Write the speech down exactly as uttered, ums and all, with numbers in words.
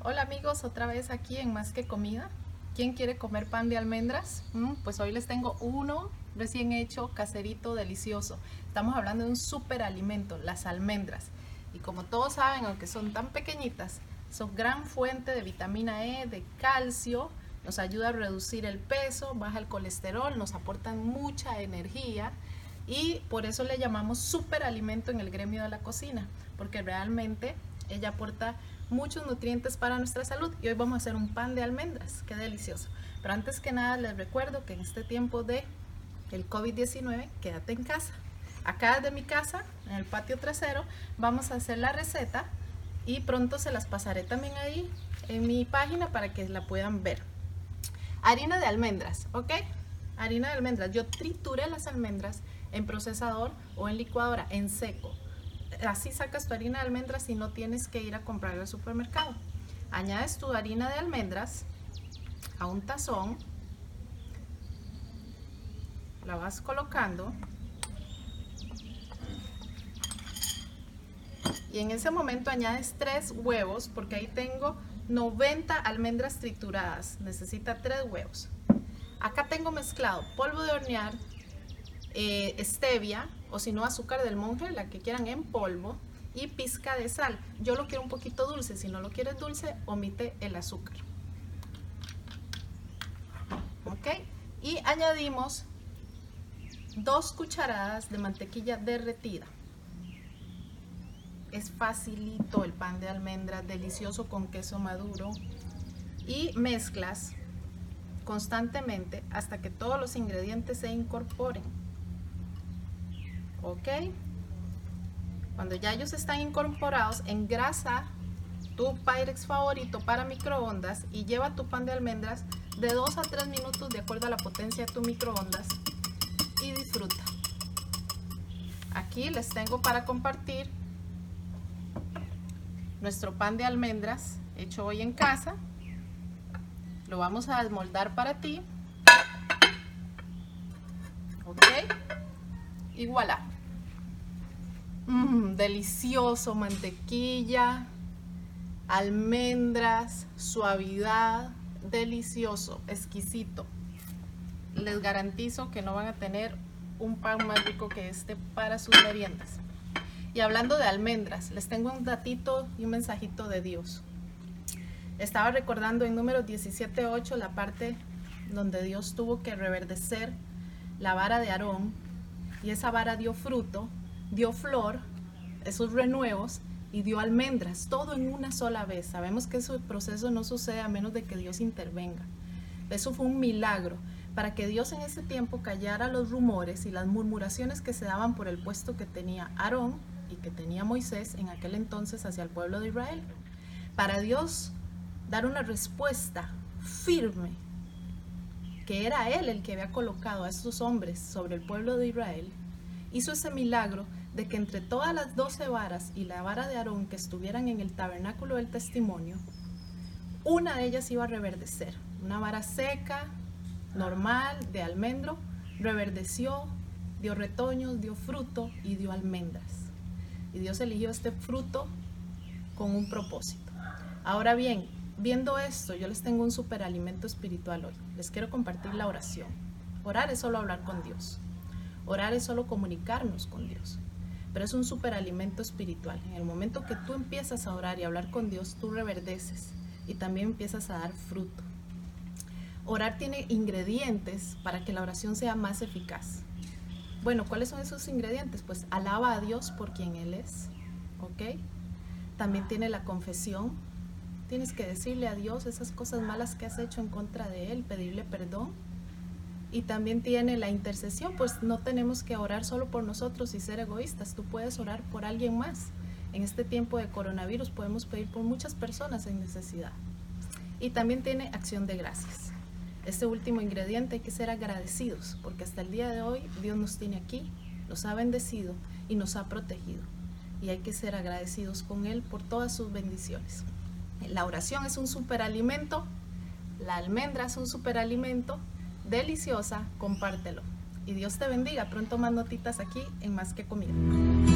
Hola amigos, otra vez aquí en Más que Comida. ¿Quién quiere comer pan de almendras? Mm, pues hoy les tengo uno recién hecho, caserito, delicioso. Estamos hablando de un súper alimento, las almendras. Y como todos saben, aunque son tan pequeñitas, son gran fuente de vitamina E, de calcio, nos ayuda a reducir el peso, baja el colesterol, nos aportan mucha energía y por eso le llamamos súper alimento en el gremio de la cocina, porque realmente ella aporta muchos nutrientes para nuestra salud. Y hoy vamos a hacer un pan de almendras, qué delicioso. Pero antes que nada les recuerdo que en este tiempo de el COVID diecinueve, quédate en casa. Acá desde mi casa, en el patio trasero, vamos a hacer la receta y pronto se las pasaré también ahí en mi página para que la puedan ver. Harina de almendras, ¿ok? Harina de almendras. Yo trituré las almendras en procesador o en licuadora, en seco. Así sacas tu harina de almendras y no tienes que ir a comprar al supermercado. Añades tu harina de almendras a un tazón, la vas colocando y en ese momento añades tres huevos, porque ahí tengo noventa almendras trituradas, necesita tres huevos. Acá tengo mezclado polvo de hornear, eh, stevia o si no azúcar del monje, la que quieran en polvo, y pizca de sal. Yo lo quiero un poquito dulce, si no lo quieres dulce, omite el azúcar. Ok, y añadimos dos cucharadas de mantequilla derretida. Es facilito el pan de almendras, delicioso con queso maduro, y mezclas constantemente hasta que todos los ingredientes se incorporen. Ok, cuando ya ellos están incorporados, engrasa tu Pyrex favorito para microondas y lleva tu pan de almendras de dos a tres minutos de acuerdo a la potencia de tu microondas y disfruta. Aquí les tengo para compartir nuestro pan de almendras hecho hoy en casa. Lo vamos a desmoldar para ti. Ok, y voilà. Mmm, delicioso, mantequilla, almendras, suavidad, delicioso, exquisito. Les garantizo que no van a tener un pan más rico que este para sus meriendas. Y hablando de almendras, les tengo un datito y un mensajito de Dios. Estaba recordando en Números diecisiete ocho la parte donde Dios tuvo que reverdecer la vara de Aarón, y esa vara dio fruto, dio flor, esos renuevos, y dio almendras, todo en una sola vez. Sabemos que ese proceso no sucede a menos de que Dios intervenga. Eso fue un milagro, para que Dios en ese tiempo callara los rumores y las murmuraciones que se daban por el puesto que tenía Aarón y que tenía Moisés en aquel entonces hacia el pueblo de Israel. Para Dios dar una respuesta firme, que era Él el que había colocado a estos hombres sobre el pueblo de Israel, hizo ese milagro de que entre todas las doce varas y la vara de Aarón que estuvieran en el tabernáculo del testimonio, una de ellas iba a reverdecer. Una vara seca, normal, de almendro, reverdeció, dio retoños, dio fruto y dio almendras. Y Dios eligió este fruto con un propósito. Ahora bien, viendo esto, yo les tengo un superalimento espiritual hoy. Les quiero compartir la oración. Orar es solo hablar con Dios. Orar es solo comunicarnos con Dios. Pero es un superalimento espiritual. En el momento que tú empiezas a orar y a hablar con Dios, tú reverdeces y también empiezas a dar fruto. Orar tiene ingredientes para que la oración sea más eficaz. Bueno, ¿cuáles son esos ingredientes? Pues alaba a Dios por quien Él es. ¿Ok? También tiene la confesión. Tienes que decirle a Dios esas cosas malas que has hecho en contra de Él, pedirle perdón. Y también tiene la intercesión, pues no tenemos que orar solo por nosotros y ser egoístas. Tú puedes orar por alguien más. En este tiempo de coronavirus podemos pedir por muchas personas en necesidad. Y también tiene acción de gracias. Este último ingrediente, hay que ser agradecidos, porque hasta el día de hoy Dios nos tiene aquí, nos ha bendecido y nos ha protegido. Y hay que ser agradecidos con Él por todas sus bendiciones. La oración es un superalimento, la almendra es un superalimento, deliciosa, compártelo. Y Dios te bendiga. Pronto más notitas aquí en Más que Comida.